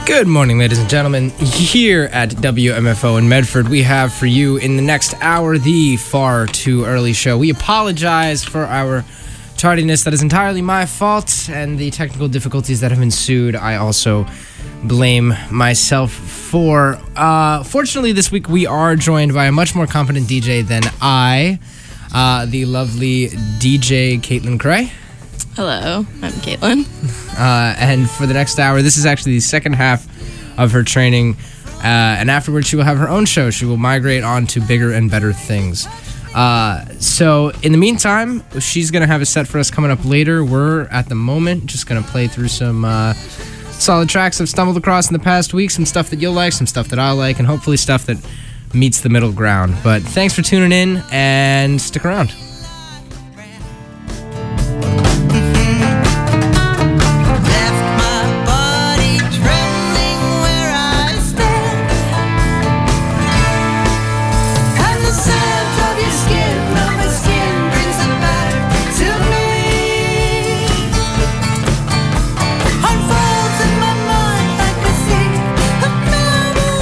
Good morning, ladies and gentlemen. Here at WMFO in Medford, we have for you in the next hour the Far Too Early Show. We apologize for our tardiness. That is entirely my fault, and the technical difficulties that have ensued, I also blame myself for. Fortunately, this week we are joined by a much more competent DJ than I, the lovely DJ Caitlin Cray. Hello, I'm Caitlin. And for the next hour, this is actually the second half of her training. And afterwards, she will have her own show. She will migrate on to bigger and better things. So in the meantime, she's going to have a set for us coming up later. We're, at the moment, just going to play through some solid tracks I've stumbled across in the past week. Some stuff that you'll like, some stuff that I'll like, and hopefully stuff that meets the middle ground. But thanks for tuning in, and stick around.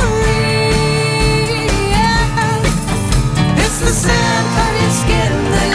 It's the scent of your skin.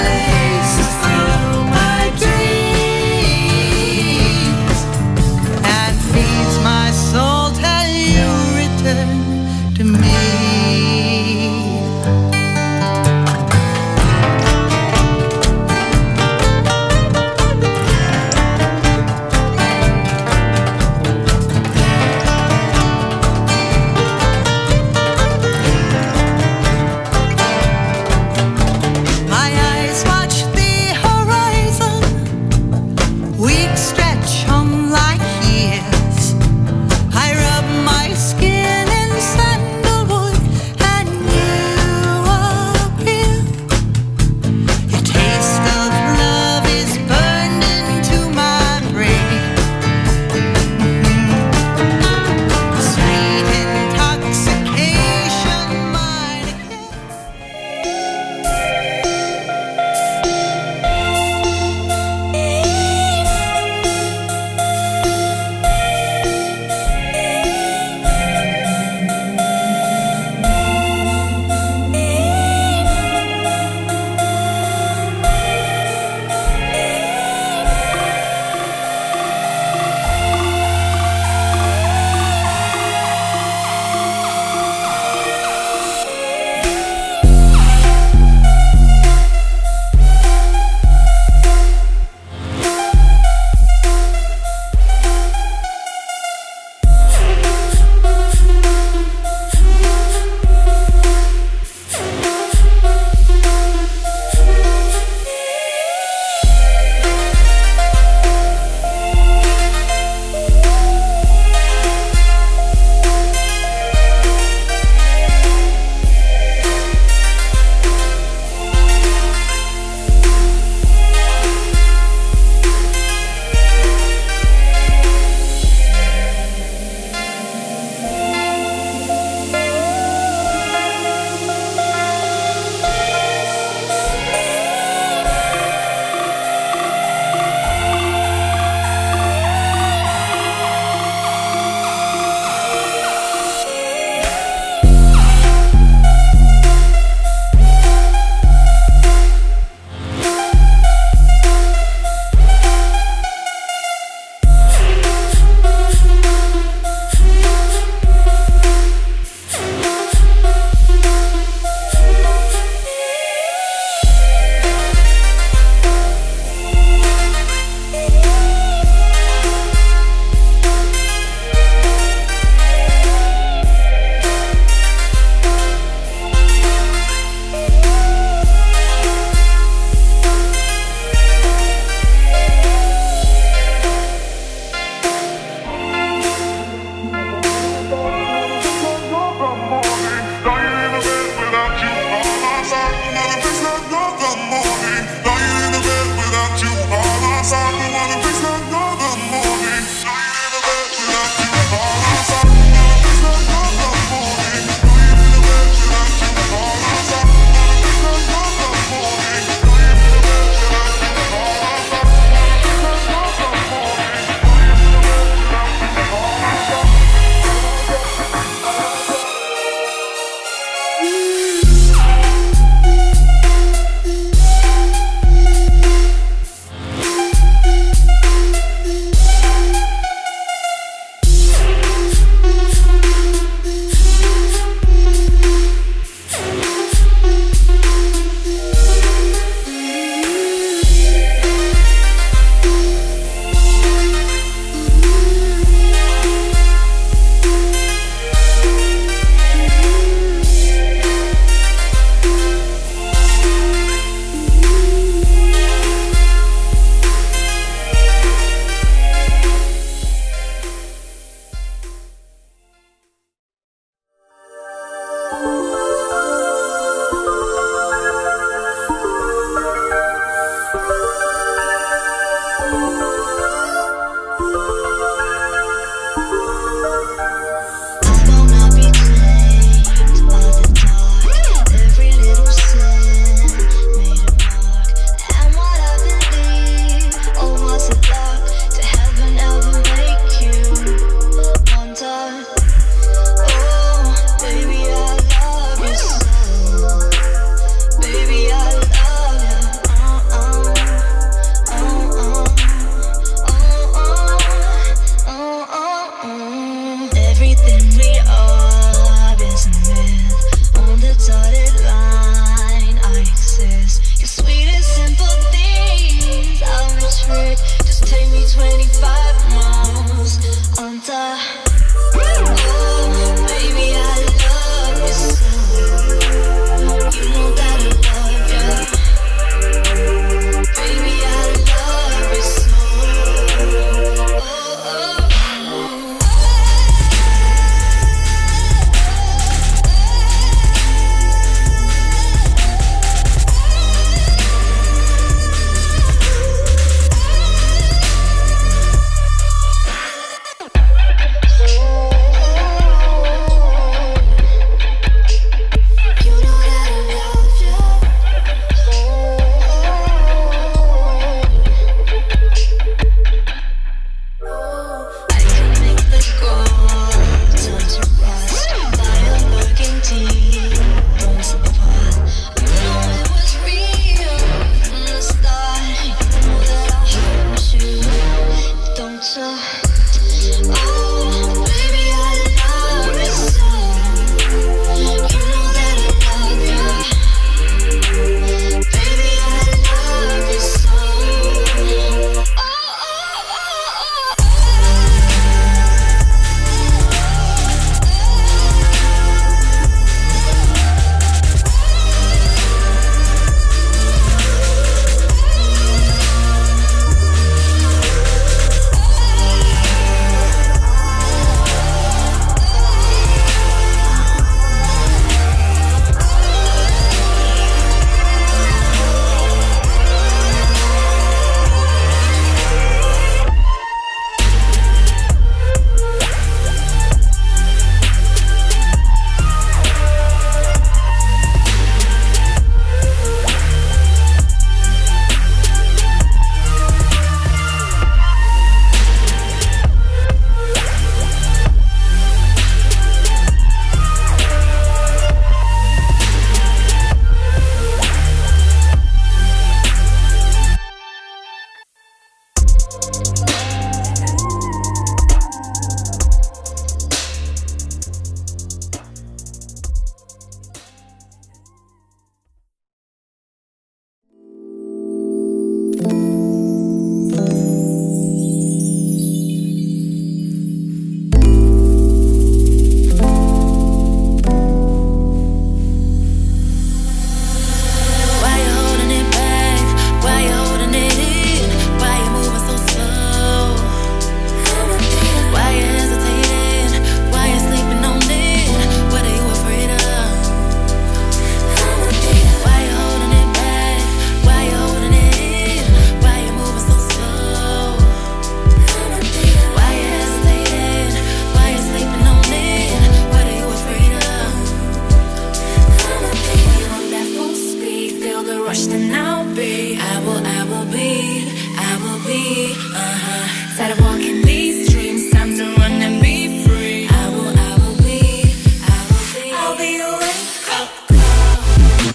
and I'll be. I will be. Tired of walking these streets, time to run and be free. I will be. I'll be your wake-up call.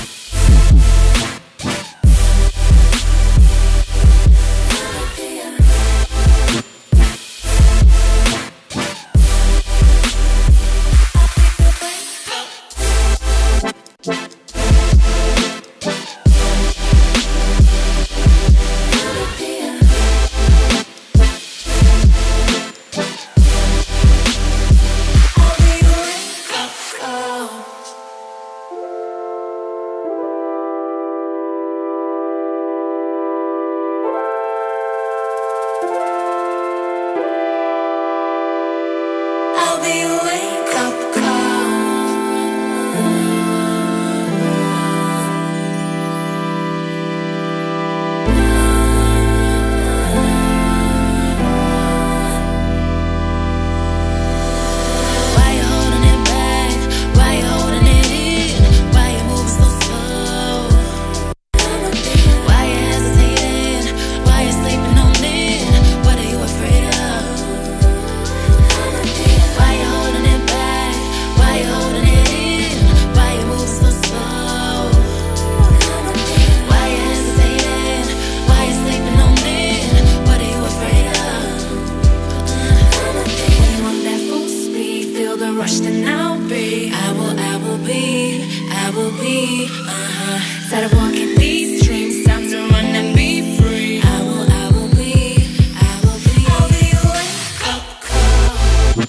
I'll be your wake-up call. Why you holding it back? Why you holding it in? Why you moving so slow? Why you hesitating? Why you sleeping on it? What are you afraid of? Why you holding it back? Why you holding it in? Why you moving so slow? Why you hesitating? Why you sleeping on it? What are you afraid of? When you on that full speed, feel the rush, then I'll be. I will be. Tired of walking these streets, time to run and be free. I will be. I'll be your wake-up call.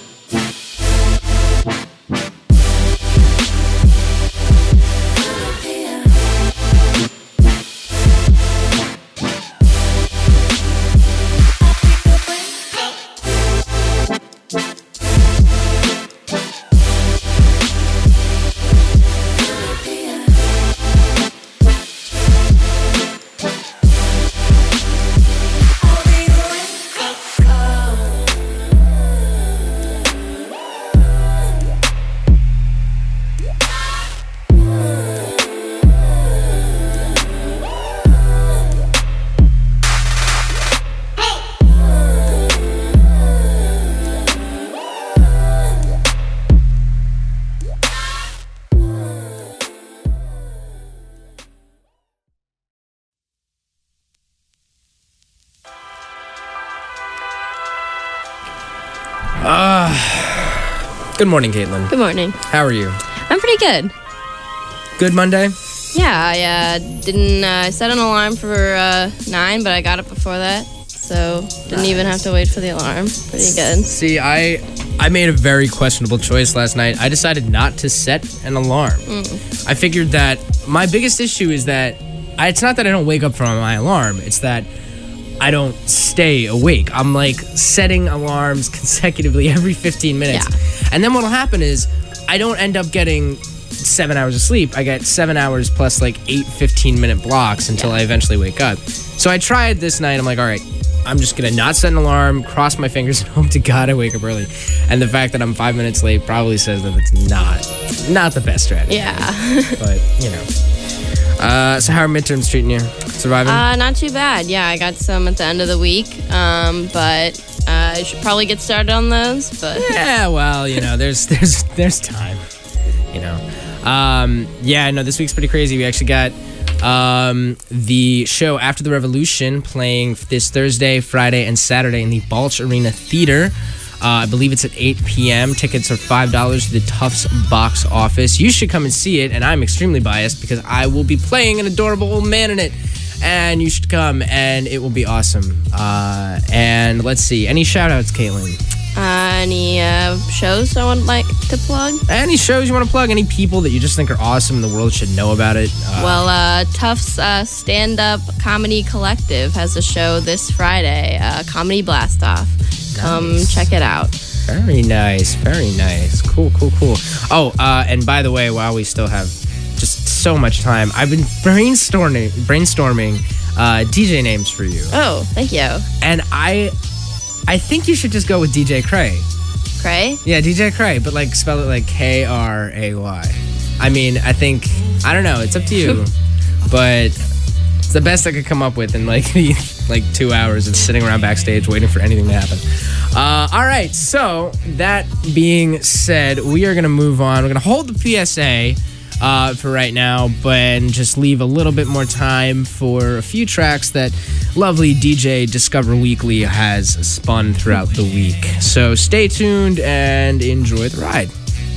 I'll be your wake-up call. Good morning, Caitlin. Good morning. How are you? I'm pretty good. Good Monday? Yeah, I didn't set an alarm for 9, but I got up before that, so didn't even have to wait for the alarm. Pretty good. See, I made a very questionable choice last night. I decided not to set an alarm. I figured that my biggest issue is that it's not that I don't wake up from my alarm. It's that I don't stay awake. I'm like setting alarms consecutively every 15 minutes. Yeah. And then what'll happen is I don't end up getting 7 hours of sleep. I get 7 hours plus like 8 15-minute blocks until I eventually wake up. So I tried this night. I'm like, all right, I'm just going to not set an alarm, cross my fingers, and hope to God I wake up early. And the fact that I'm 5 minutes late probably says that it's not the best strategy. Yeah. But, you know. So how are midterms treating you? Surviving? Not too bad. Yeah, I got some at the end of the week, but I should probably get started on those. But Yeah, well, you know, there's time, you know. Yeah, no, this week's pretty crazy. We actually got the show After the Revolution playing this Thursday, Friday, and Saturday in the Balch Arena Theater. I believe it's at 8 p.m. Tickets are $5 to the Tufts box office. You should come and see it, and I'm extremely biased because I will be playing an adorable old man in it. And you should come, and it will be awesome. And let's see, any shout-outs, Caitlin? any shows I would like to plug? Any shows you want to plug? Any people that you just think are awesome and the world should know about it? Well, Tufts Stand-Up Comedy Collective has a show this Friday, Comedy Blast-Off. Come check it out. Very nice. Very nice. Cool. Oh, and by the way, while we still have just so much time, I've been brainstorming DJ names for you. Oh, thank you. And I think you should just go with DJ Cray. Cray? Yeah, DJ Cray, but like spell it like Kray. I mean, I don't know. It's up to you. But It's the best I could come up with in like 2 hours of sitting around backstage waiting for anything to happen. All right, so that being said, we are going to move on. We're going to hold the PSA for right now, but just leave a little bit more time for a few tracks that lovely DJ Discover Weekly has spun throughout the week. So stay tuned and enjoy the ride.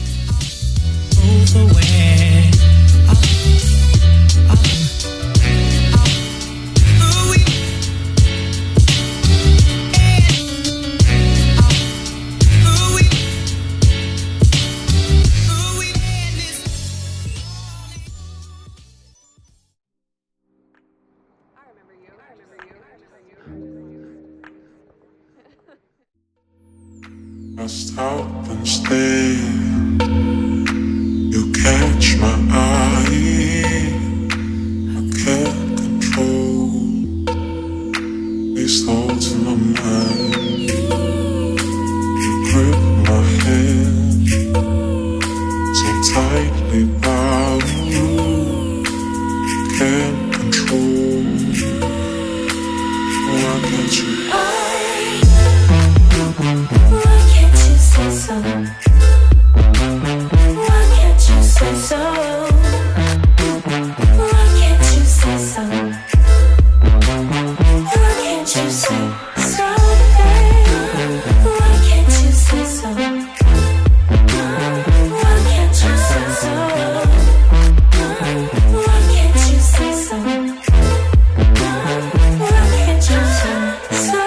I stop and stay. You catch my eye. I can't control these thoughts in my mind. You grip my hand so tightly bound. Can't control. Why can't you? Why can't you say so? Why can't you say so? Why can't you say so? Why can't you say so? Why can't you say so? Why can't you say so? Why can't you say so? Why can't you say so?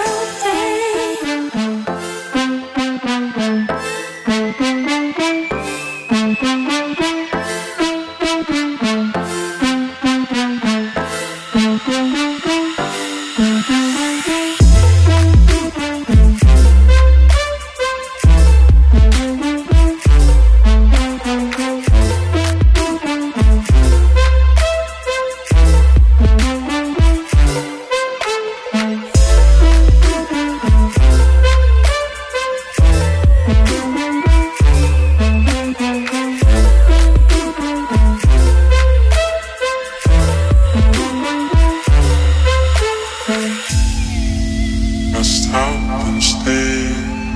I stop and stay.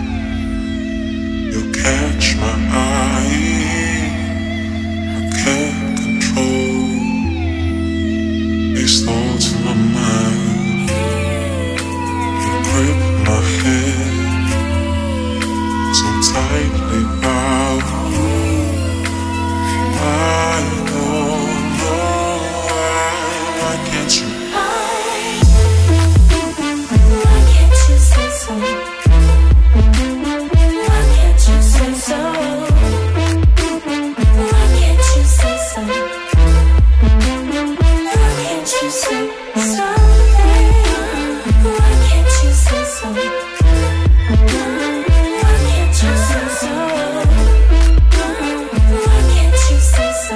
You catch my eye. I can't control these thoughts in my mind. You grip my hand so tightly bound. I don't know why. Why can't you? Why can't you say so? Why can't you say so? Why can't you say so? Why can't you say so? Why can't you say so? Why can't you say so? Why can't you say so?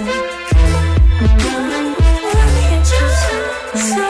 Why can't you say so?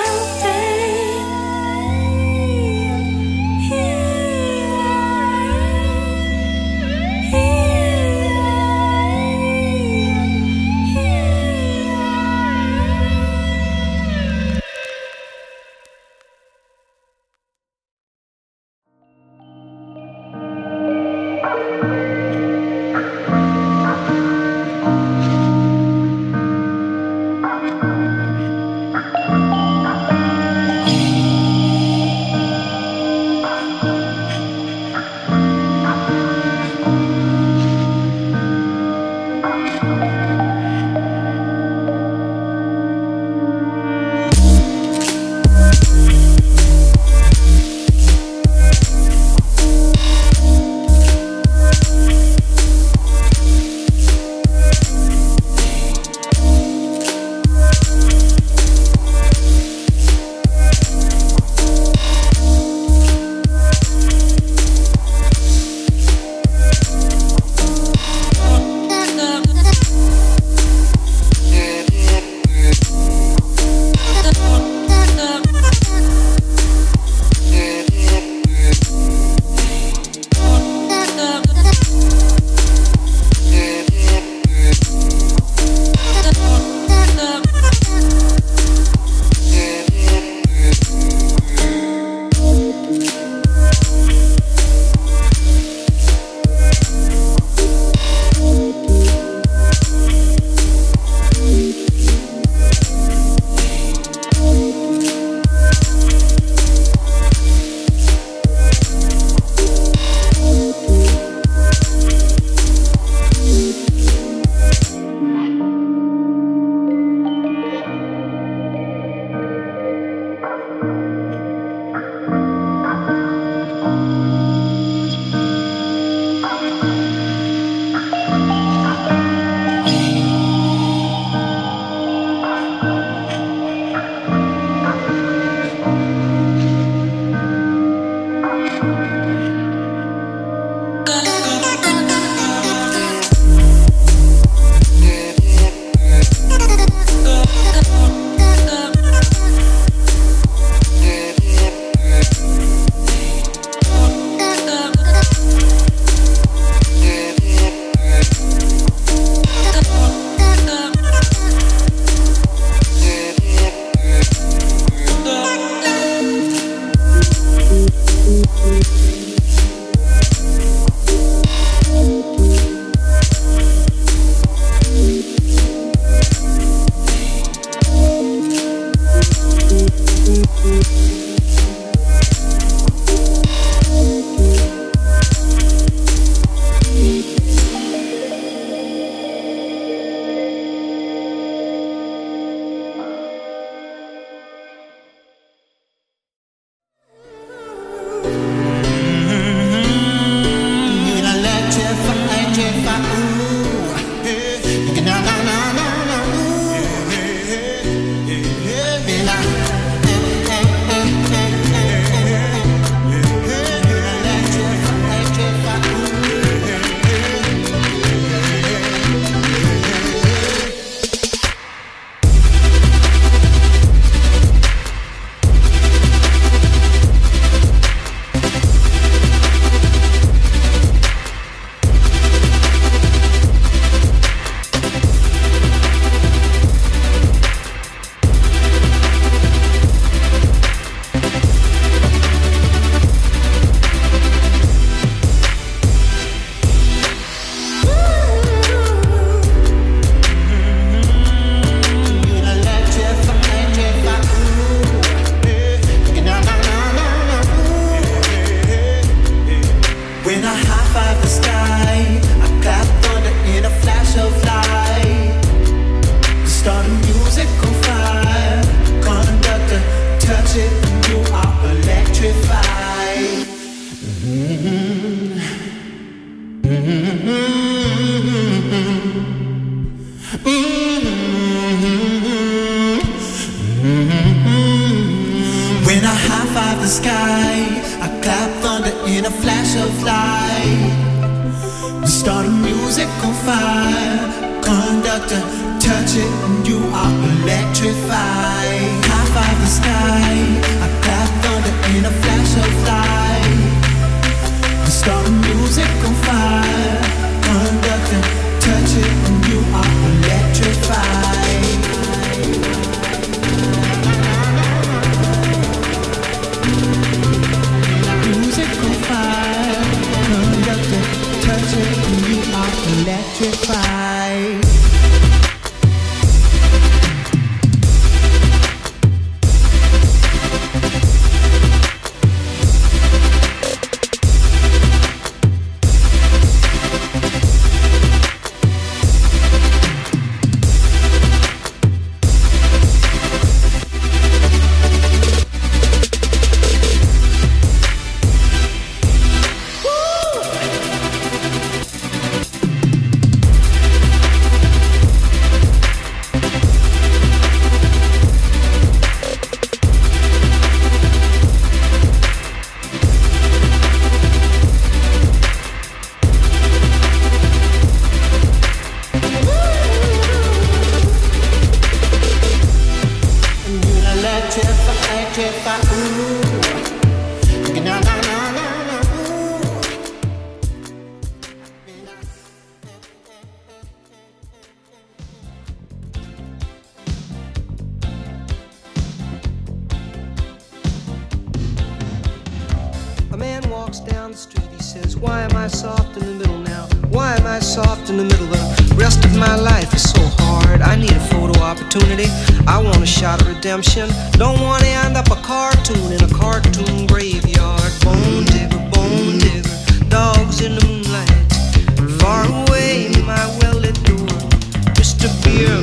Don't want to end up a cartoon in a cartoon graveyard. Bone digger, dogs in the moonlight. Far away, my well-lit door. Mr. Beer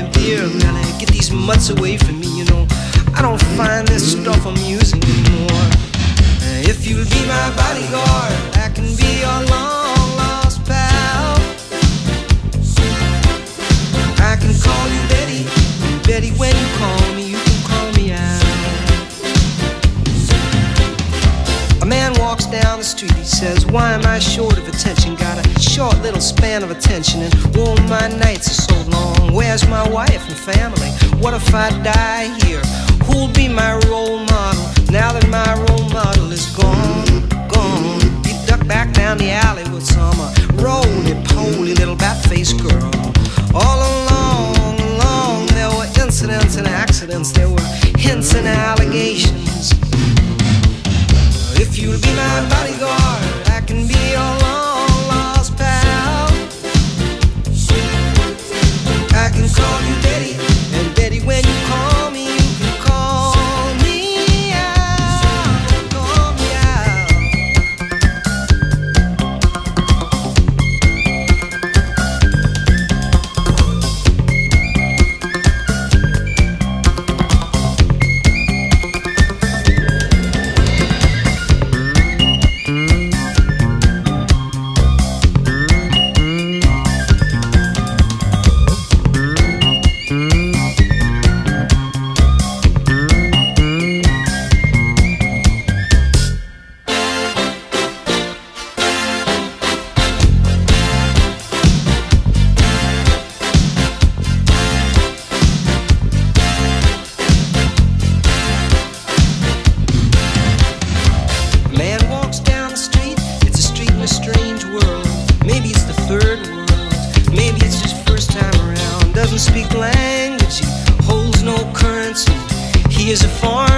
Melly, get these mutts away from me, you know. I don't find this stuff amusing anymore. If you'll be my bodyguard, I can be your long-lost pal. I can call you Betty, Betty when you call me. A man walks down the street, he says, why am I short of attention? Got a short little span of attention, and oh, my nights are so long. Where's my wife and family? What if I die here? Who'll be my role model now that my role model is gone? He ducked back down the alley with some roly-poly little bat-faced girl. All along, there were incidents and accidents, there were hints and allegations. If you'll be my bodyguard, I can be your long-lost pal. I can call you Betty, and Betty, when you call me, you can call me.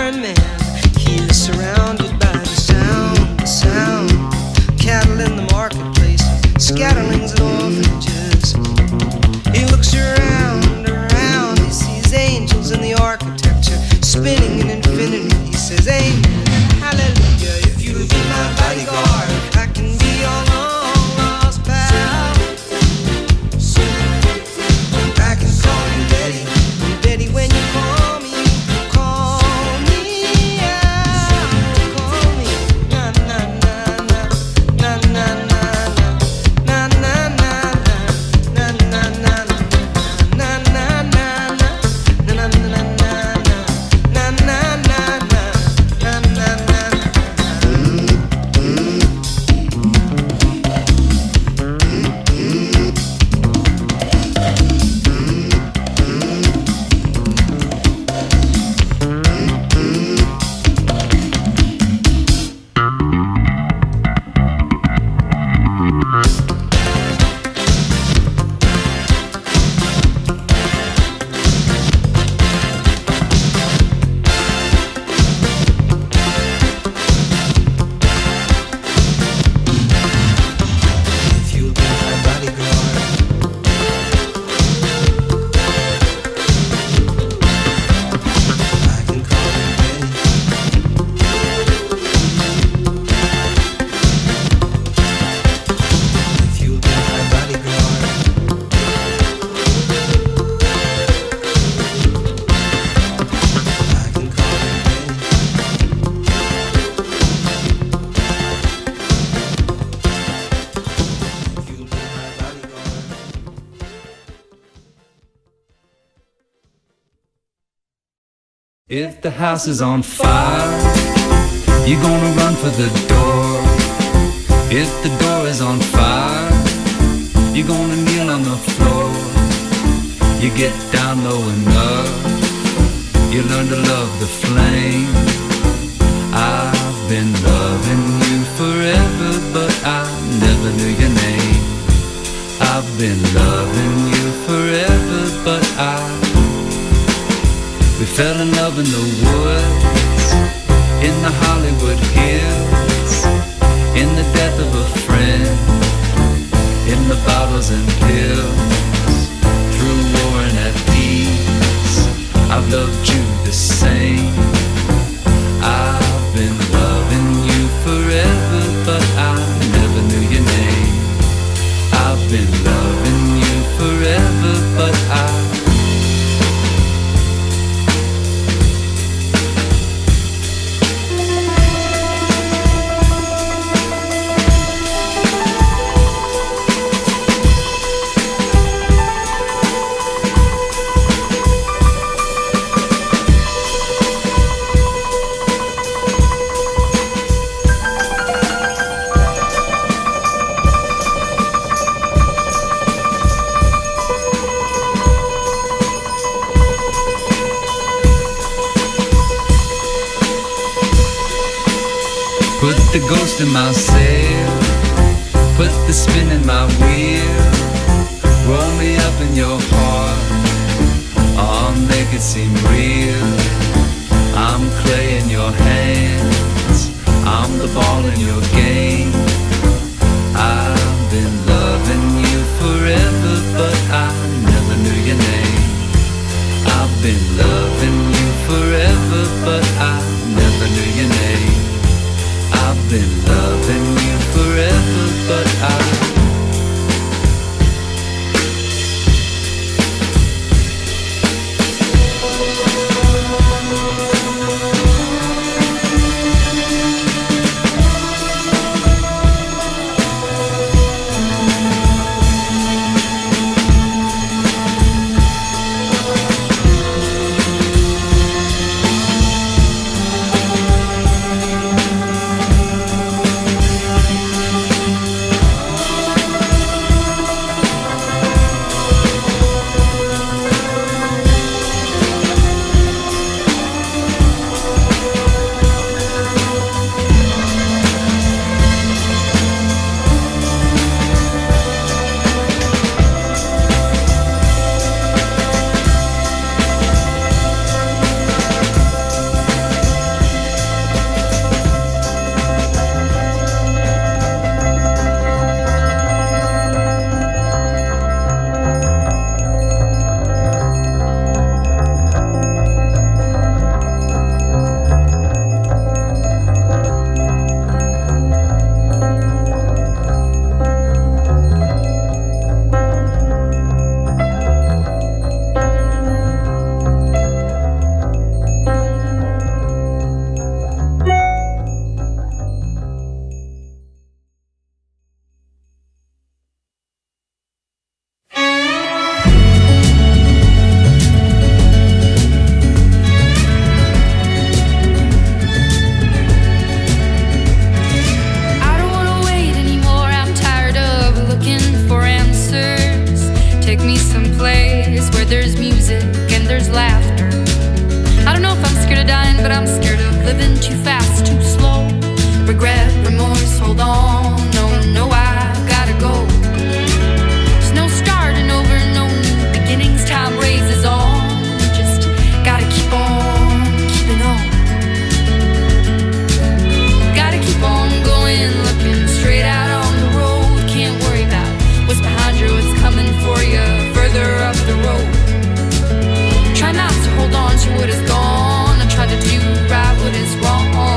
iron man. He is surrounded by the sound. Cattle in the marketplace, scatterlings and orphanages. He looks around, he sees angels in the architecture, spinning in infinity. He says, amen, hallelujah. If you'll be my bodyguard, I can be your long lost pal. I can call you Betty, and Betty, when you call me out. Call me, na na na na, na na na na, na na na na, na na na na, na na na If the house is on fire, you're gonna run for the door. If the door is on fire, you're gonna kneel on the floor. You get down low enough, you learn to love the flame. I've been loving you forever, but I never knew your name. I've been loving you forever, but we fell in love in the woods, in the Hollywood Hills, in the death of a friend, in the bottles and pills, through war and at peace. I've loved you the same. I've been loving you forever, but I never knew your name. I've been loving you forever, but put the ghost in my sail, put the spin in my wheel, roll me up in your heart, I'll make it seem real. I'm clay in your hands, I'm the ball in your game. I've been loving you forever, but I never knew your name. I've been loving you forever, but I never knew your name. I've been loving you forever, but living too fast, too slow. Regret, remorse, hold on. No, I've gotta go. There's no starting over, no new beginnings. Time raises on. Just gotta keep on keeping on. Gotta keep on going, looking straight out on the road. Can't worry about what's behind you, what's coming for you further up the road. Try not to hold on to what is gone. I try to do right what is wrong.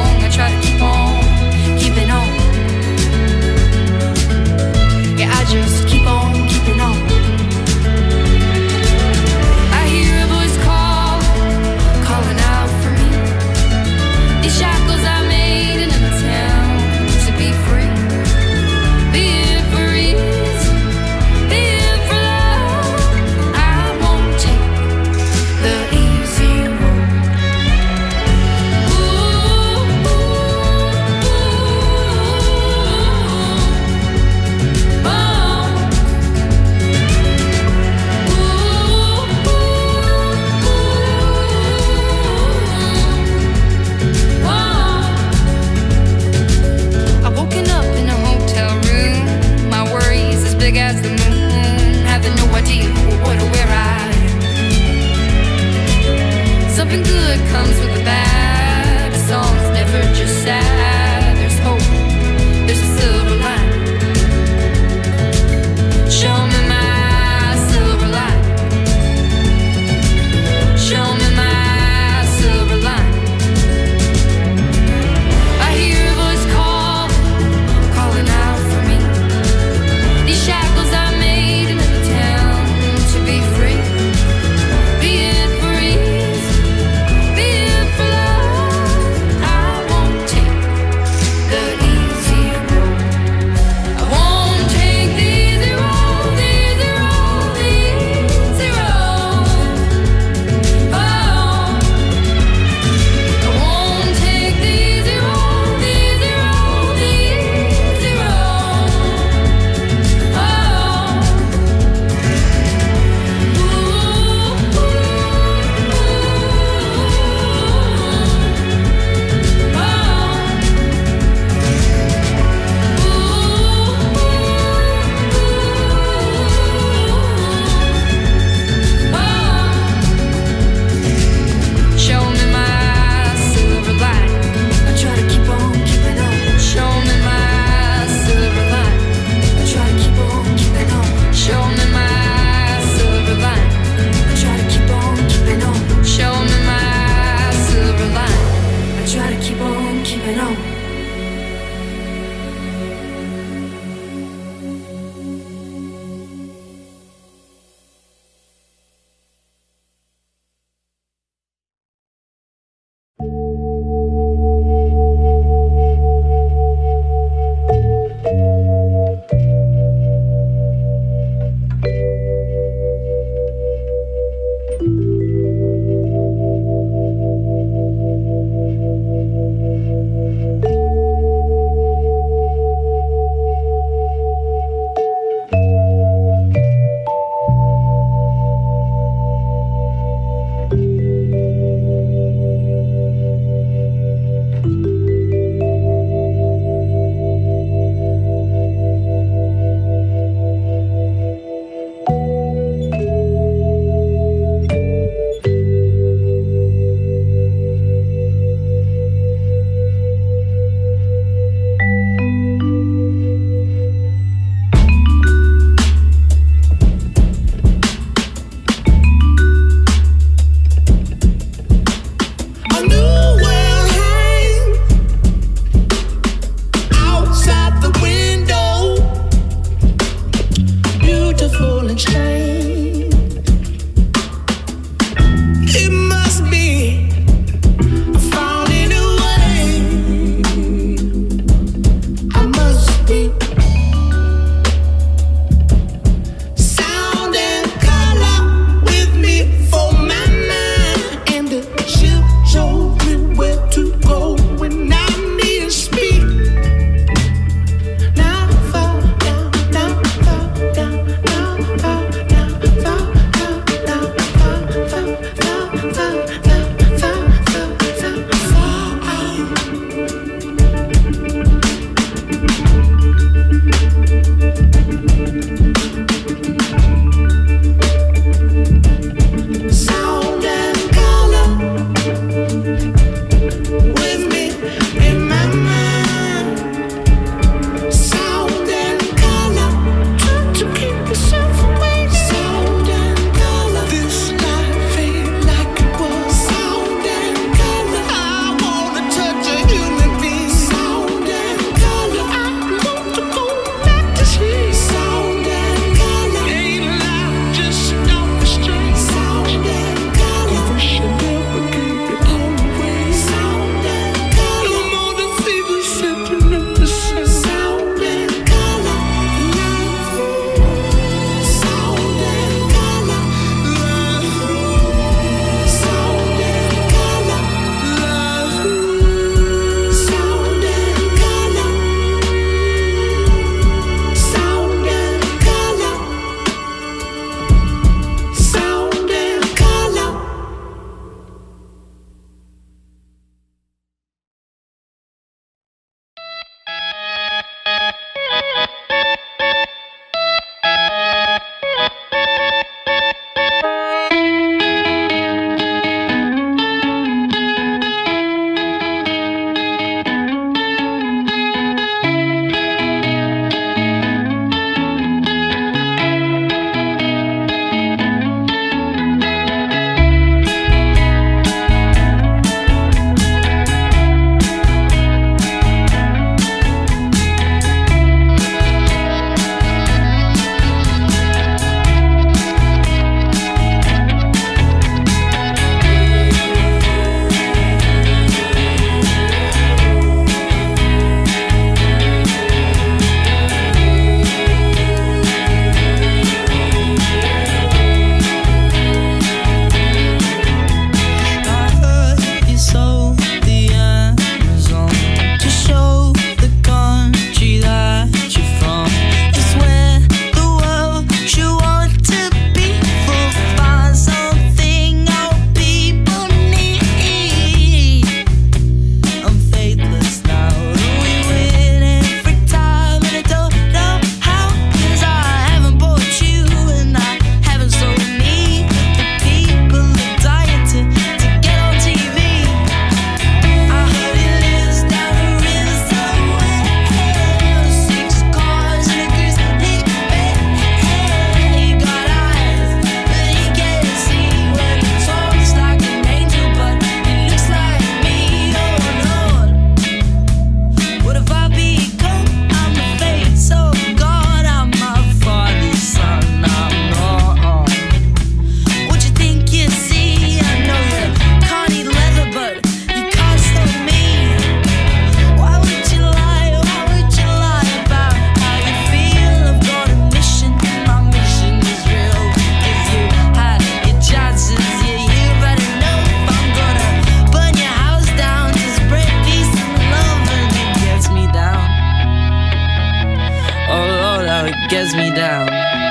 wears me down.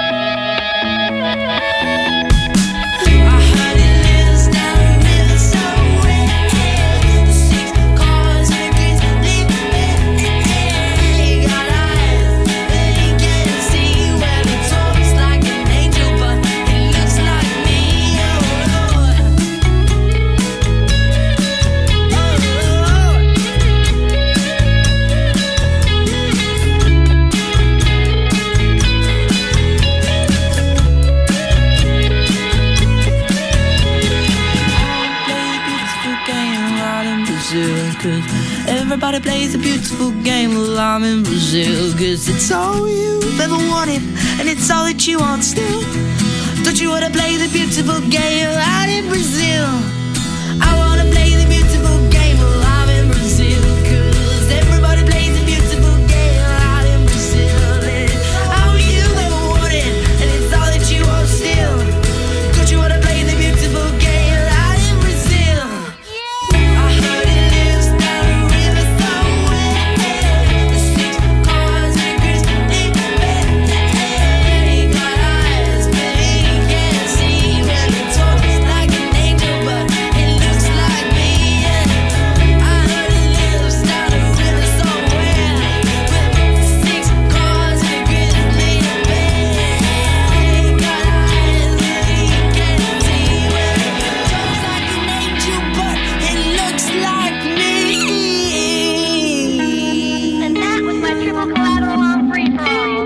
Cause everybody plays a beautiful game while I'm in Brazil. Cause it's all you've ever wanted, and it's all that you want still. Don't you wanna play the beautiful game out in Brazil? I wanna play the beautiful game while I'm in Brazil. Cause everybody plays a beautiful game out in Brazil. And it's all you've ever wanted, and it's all that you want still. Don't you wanna play the beautiful game out in Brazil? I heard it lives down the river somewhere. The 6 cars and a grizzly bear. Got eyes, but he can't see. Well, he talks like an angel, but it looks like me. I heard it lives down the river somewhere. With 6 cars and a grizzly bear. Got eyes, but he can't see. Well, he talks like an angel, but it looks like me. And that was my triple collateral on free for all.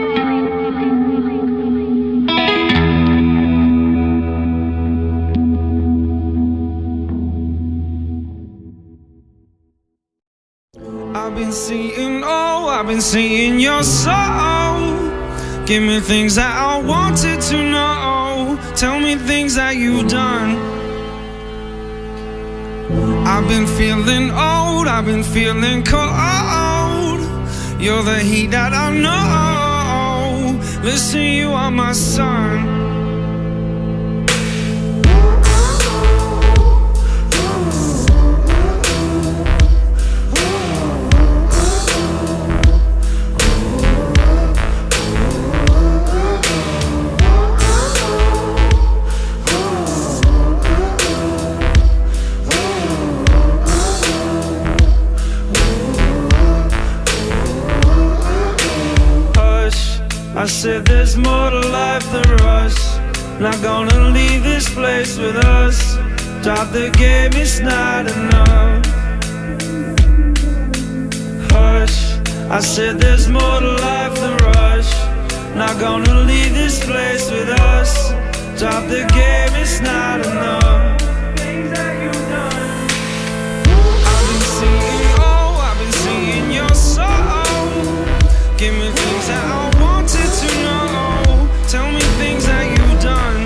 I've been seeing, oh, I've been seeing your soul. Give me things that I wanted to know. Tell me things that you've done. I've been feeling old, I've been feeling cold. You're the heat that I know. Listen, you are my sun. I said there's more to life than rush. Not gonna leave this place with us. Drop the game, it's not enough. Hush, I said there's more to life than rush. Not gonna leave this place with us. Drop the game, it's not enough. Things that you've done. I've been seeing, oh, I've been seeing your soul. Give me things that I wanted to know. Tell me things that you've done.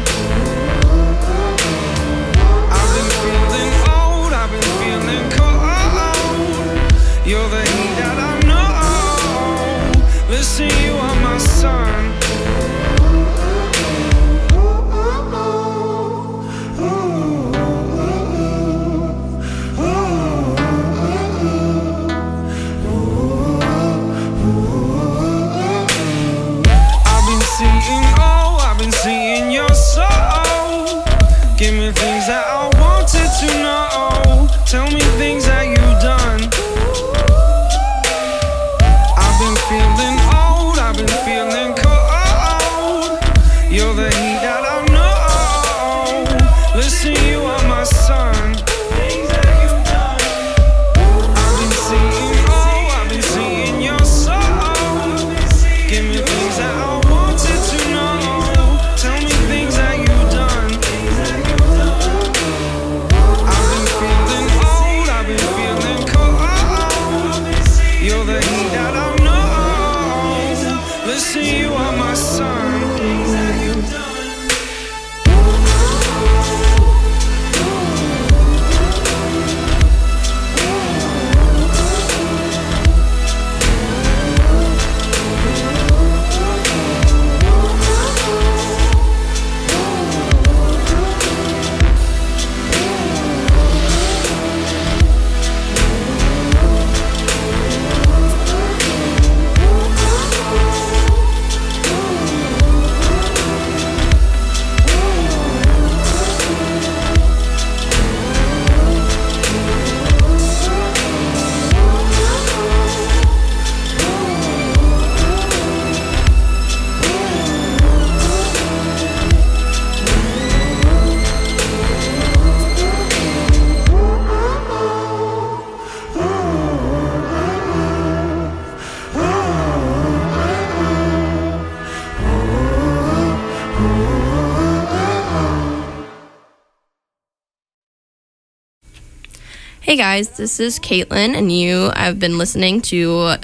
I've been feeling old, I've been feeling cold. You're the heat that I know. Listen, you are my sun. Hey guys, this is Caitlin, and you have been listening to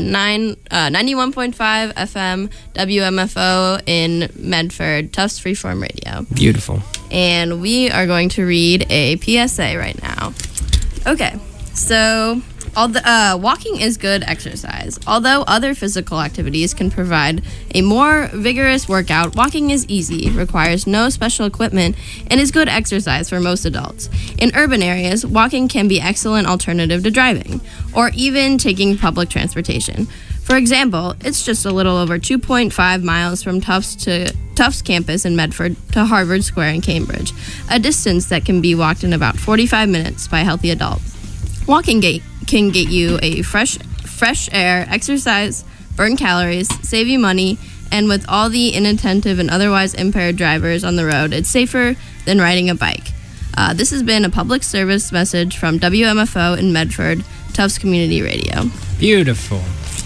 91.5 FM WMFO in Medford, Tufts Freeform Radio. Beautiful. And we are going to read a PSA right now. Okay, so walking is good exercise. Although other physical activities can provide a more vigorous workout, walking is easy, requires no special equipment, and is good exercise for most adults. In urban areas, walking can be an excellent alternative to driving, or even taking public transportation. For example, it's just a little over 2.5 miles from Tufts campus in Medford to Harvard Square in Cambridge, a distance that can be walked in about 45 minutes by a healthy adult. Walking can get you a fresh air, exercise, burn calories, save you money, and with all the inattentive and otherwise impaired drivers on the road, it's safer than riding a bike. This has been a public service message from WMFO in Medford, Tufts Community Radio. Beautiful.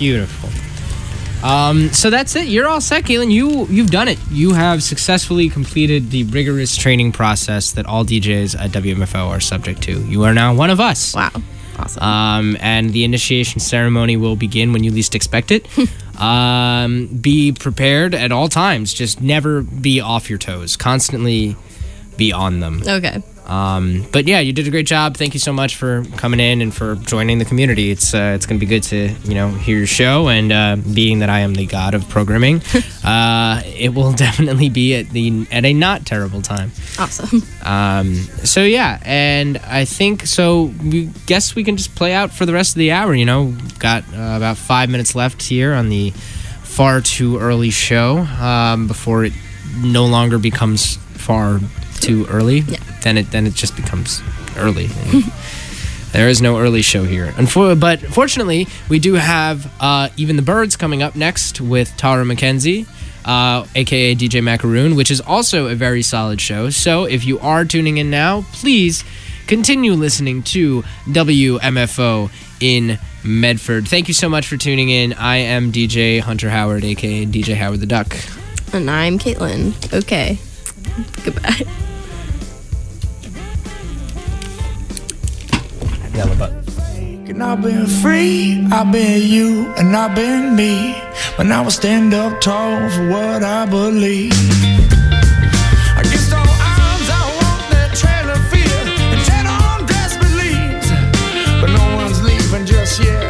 So that's it. You're all set, Caitlin. You've done it. You have successfully completed the rigorous training process that all DJs at WMFO are subject to. You are now one of us. Wow. Awesome. And the initiation ceremony will begin when you least expect it. Be prepared at all times. Just never be off your toes. Constantly be on them. Okay. But yeah, you did a great job. Thank you so much for coming in and for joining the community. It's going to be good to hear your show, and being that I am the god of programming, it will definitely be at a not terrible time. Awesome. So yeah, and I think so. We guess we can just play out for the rest of the hour. Got about 5 minutes left here on the far too early show before it no longer becomes far too early. Yeah. Then it just becomes early. There is no early show here. But fortunately, we do have Even the Birds coming up next with Tara McKenzie, aka DJ Macaroon, which is also a very solid show. So if you are tuning in now, please continue listening to WMFO in Medford. Thank you so much for tuning in. I am DJ Hunter Howard, aka DJ Howard the Duck. And I'm Caitlin. Okay. Goodbye. And I've been free, I've been you, and I've been me. But now I stand up tall for what I believe. Against all odds, I walk that trail of fear and tread on desperate leaves. But no one's leaving just yet.